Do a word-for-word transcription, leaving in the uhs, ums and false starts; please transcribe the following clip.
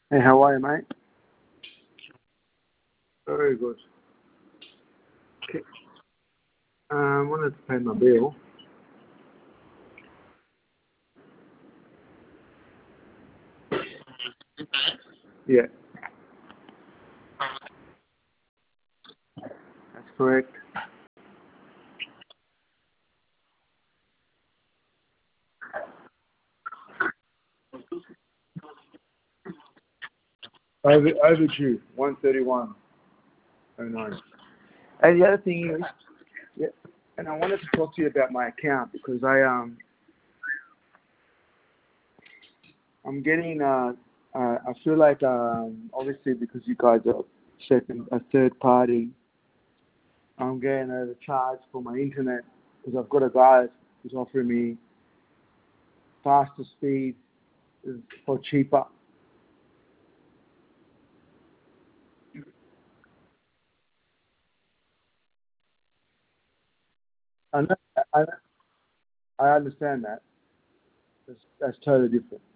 Hey, how are you, mate? Very good. Okay. Um, I wanted to pay my bill. Yeah, that's correct. Over, overdue, one thirty-one oh nine. And the other thing is, yeah, and I wanted to talk to you about my account because I um I'm getting uh, uh I feel like um obviously because you guys are second a third party, I'm getting overcharged for my internet because I've got a guy who's offering me faster speed for cheaper. I know, I, I understand that. That's, that's totally different.